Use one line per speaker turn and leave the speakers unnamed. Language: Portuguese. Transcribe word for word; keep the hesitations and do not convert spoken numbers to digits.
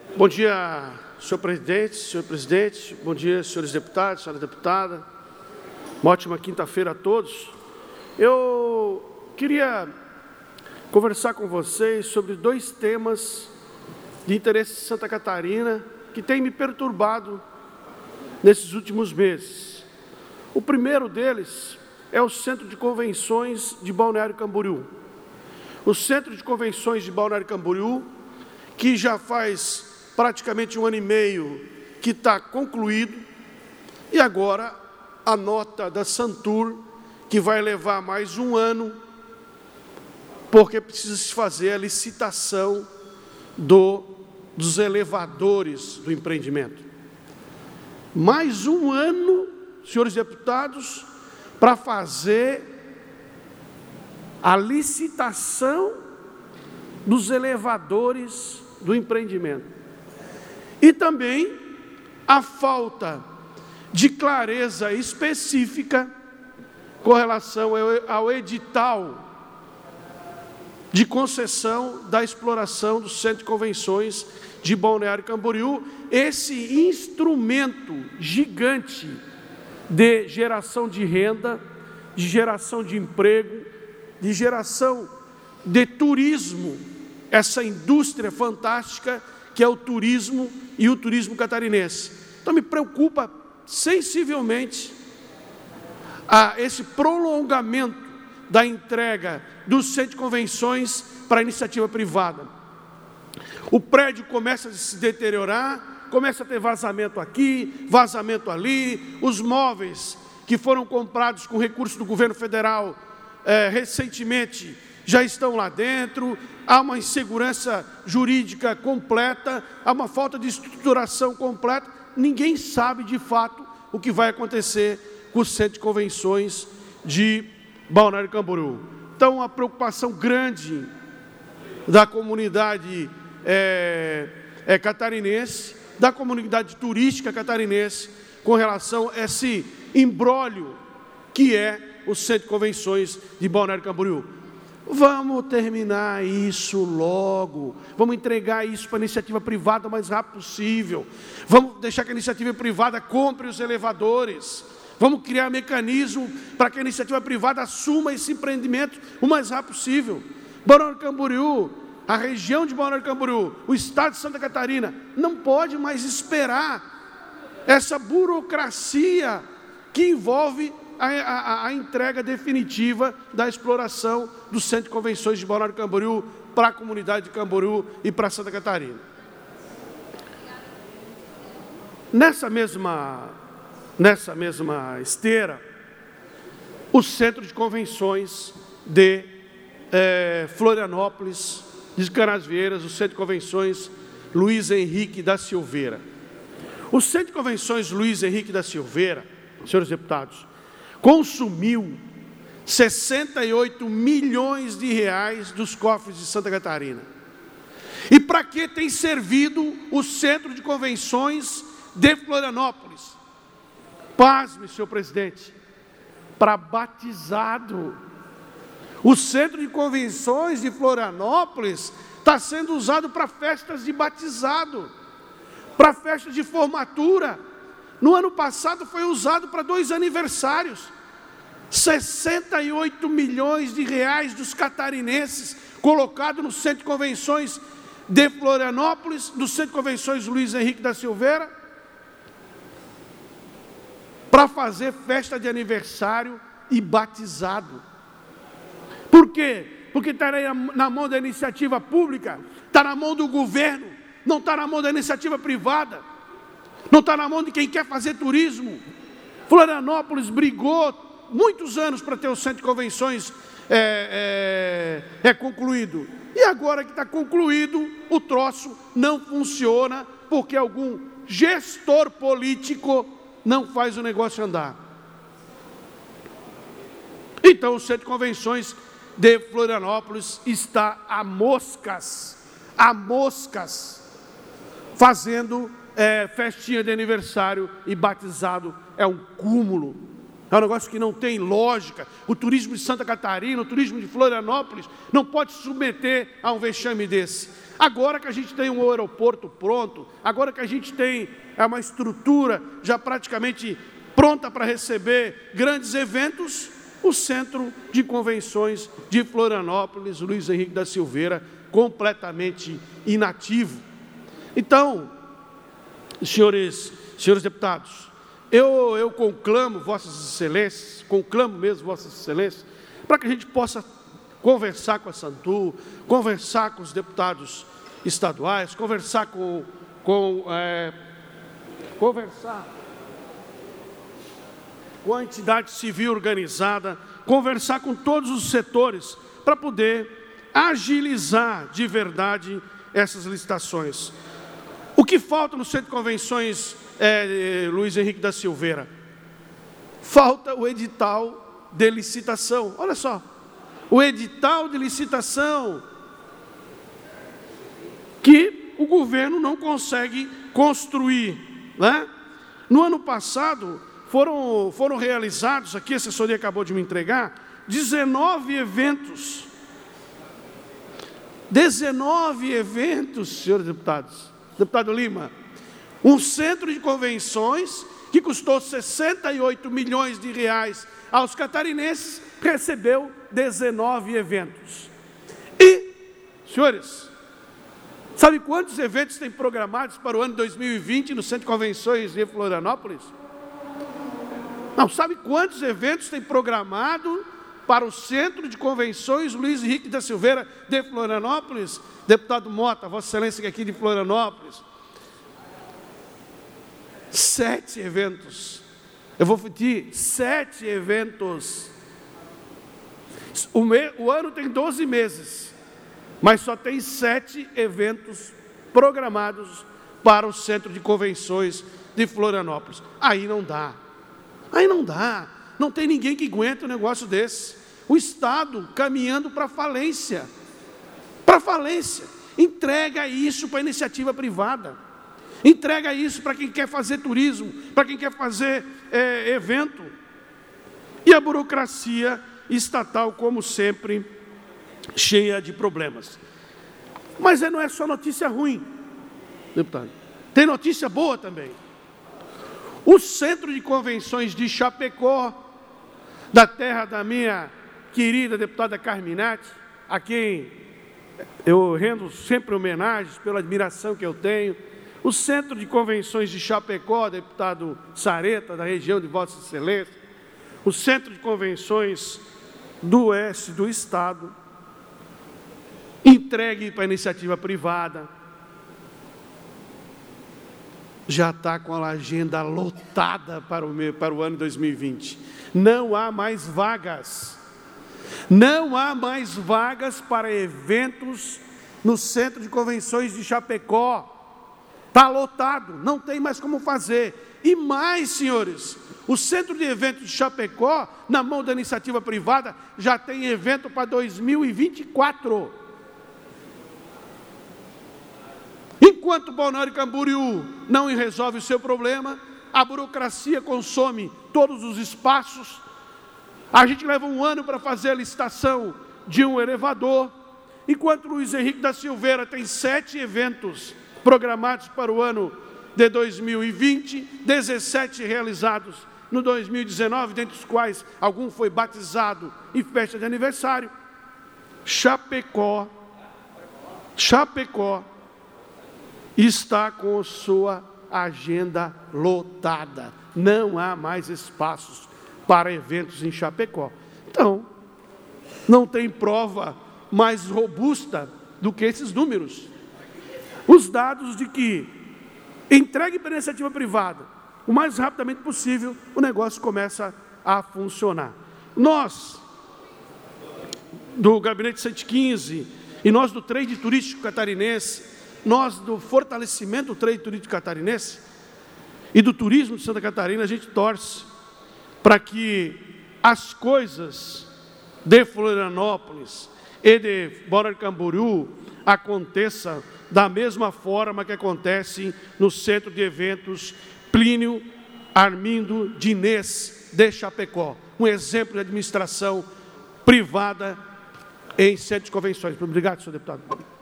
Bom dia, senhor presidente, senhor presidente, bom dia, senhores deputados, senhora deputada. Uma ótima quinta-feira a todos. Eu queria conversar com vocês sobre dois temas de interesse de Santa Catarina que têm me perturbado nesses últimos meses. O primeiro deles é o Centro de Convenções de Balneário Camboriú. O Centro de Convenções de Balneário Camboriú, que já faz praticamente um ano e meio que está concluído, e agora a nota da Santur, que vai levar mais um ano, porque precisa se fazer a licitação do, dos elevadores do empreendimento. Mais um ano, senhores deputados, para fazer a licitação dos elevadores do empreendimento. E também a falta de clareza específica com relação ao edital de concessão da exploração do Centro de Convenções de Balneário Camboriú, esse instrumento gigante de geração de renda, de geração de emprego, de geração de turismo, essa indústria fantástica que é o turismo e o turismo catarinense. Então me preocupa sensivelmente a esse prolongamento da entrega do Centro de Convenções para a iniciativa privada. O prédio começa a se deteriorar, começa a ter vazamento aqui, vazamento ali, os móveis que foram comprados com recursos do governo federal é, recentemente já estão lá dentro, há uma insegurança jurídica completa, há uma falta de estruturação completa, ninguém sabe de fato o que vai acontecer com o Centro de Convenções de Balneário Camboriú. Então, uma preocupação grande da comunidade é, é, catarinense, da comunidade turística catarinense, com relação a esse imbróglio que é o Centro de Convenções de Balneário Camboriú. Vamos terminar isso logo, vamos entregar isso para a iniciativa privada o mais rápido possível, vamos deixar que a iniciativa privada compre os elevadores, vamos criar mecanismo para que a iniciativa privada assuma esse empreendimento o mais rápido possível. Balneário Camboriú, a região de Balneário Camboriú, o estado de Santa Catarina, não pode mais esperar essa burocracia que envolve A, a, a entrega definitiva da exploração do Centro de Convenções de Balneário Camboriú para a comunidade de Camboriú e para Santa Catarina. Nessa mesma, nessa mesma esteira, o Centro de Convenções de é, Florianópolis, de Canasvieiras, o Centro de Convenções Luiz Henrique da Silveira. O Centro de Convenções Luiz Henrique da Silveira, senhores deputados, consumiu sessenta e oito milhões de reais dos cofres de Santa Catarina. E para que tem servido o Centro de Convenções de Florianópolis? Pasme, senhor presidente, para batizado. O Centro de Convenções de Florianópolis está sendo usado para festas de batizado, para festas de formatura. No ano passado foi usado para dois aniversários. sessenta e oito milhões de reais dos catarinenses colocado no Centro de Convenções de Florianópolis, no Centro de Convenções Luiz Henrique da Silveira, para fazer festa de aniversário e batizado. Por quê? Porque está na mão da iniciativa pública, está na mão do governo, não está na mão da iniciativa privada. Não está na mão de quem quer fazer turismo. Florianópolis brigou muitos anos para ter o Centro de Convenções é, é, é concluído. E agora que está concluído, o troço não funciona, porque algum gestor político não faz o negócio andar. Então, o Centro de Convenções de Florianópolis está a moscas, a moscas, fazendo É, festinha de aniversário e batizado é um cúmulo. É um negócio que não tem lógica. O turismo de Santa Catarina, o turismo de Florianópolis, não pode se submeter a um vexame desse. Agora que a gente tem um aeroporto pronto, agora que a gente tem uma estrutura já praticamente pronta para receber grandes eventos, o Centro de Convenções de Florianópolis, Luiz Henrique da Silveira, completamente inativo. Então, senhores, senhores deputados, eu, eu conclamo Vossas Excelências, conclamo mesmo Vossas Excelências, para que a gente possa conversar com a Santur, conversar com os deputados estaduais, conversar com, com é, conversar com a entidade civil organizada, conversar com todos os setores, para poder agilizar de verdade essas licitações. O que falta no Centro de Convenções, é, Luiz Henrique da Silveira? Falta o edital de licitação. Olha só, o edital de licitação que o governo não consegue construir, né? No ano passado, foram, foram realizados, aqui a assessoria acabou de me entregar, dezenove eventos. dezenove eventos, senhores deputados. Deputado Lima, um centro de convenções que custou sessenta e oito milhões de reais aos catarinenses, recebeu dezenove eventos. E, senhores, sabe quantos eventos tem programados para o ano dois mil e vinte no Centro de Convenções de Florianópolis? Não, sabe quantos eventos tem programado para o Centro de Convenções Luiz Henrique da Silveira de Florianópolis? Deputado Mota, Vossa Excelência, que é aqui de Florianópolis. Sete eventos. Eu vou repetir, sete eventos. O, me, o ano tem doze meses, mas só tem sete eventos programados para o Centro de Convenções de Florianópolis. Aí não dá. Aí não dá. Não tem ninguém que aguente um negócio desse. O Estado caminhando para a falência. Para a falência. Entrega isso para a iniciativa privada. Entrega isso para quem quer fazer turismo, para quem quer fazer é, evento. E a burocracia estatal, como sempre, cheia de problemas. Mas não é só notícia ruim, deputado. Tem notícia boa também. O Centro de Convenções de Chapecó, da terra da minha querida deputada Carminati, a quem eu rendo sempre homenagens pela admiração que eu tenho. O Centro de Convenções de Chapecó, deputado Sareta, da região de Vossa Excelência. O Centro de Convenções do Oeste do Estado, entregue para a iniciativa privada, já está com a agenda lotada para o, para o ano dois mil e vinte. Não há mais vagas. Não há mais vagas para eventos no Centro de Convenções de Chapecó. Está lotado, não tem mais como fazer. E mais, senhores, o Centro de Eventos de Chapecó, na mão da iniciativa privada, já tem evento para dois mil e vinte e quatro. Enquanto Balneário Camboriú não resolve o seu problema, a burocracia consome todos os espaços. A gente leva um ano para fazer a licitação de um elevador, enquanto Luiz Henrique da Silveira tem sete eventos programados para o ano de dois mil e vinte, dezessete realizados no dois mil e dezenove, dentre os quais algum foi batizado e festa de aniversário. Chapecó, Chapecó está com sua agenda lotada. Não há mais espaços para eventos em Chapecó. Então, não tem prova mais robusta do que esses números. Os dados de que entregue para a iniciativa privada, o mais rapidamente possível, o negócio começa a funcionar. Nós, do Gabinete cento e quinze, e nós do trade turístico catarinense, nós do fortalecimento do trade turístico catarinense e do turismo de Santa Catarina, a gente torce para que as coisas de Florianópolis e de Balneário Camboriú aconteçam da mesma forma que acontece no Centro de Eventos Plínio Armindo Diniz de Chapecó, um exemplo de administração privada em centro de convenções. Obrigado, senhor deputado.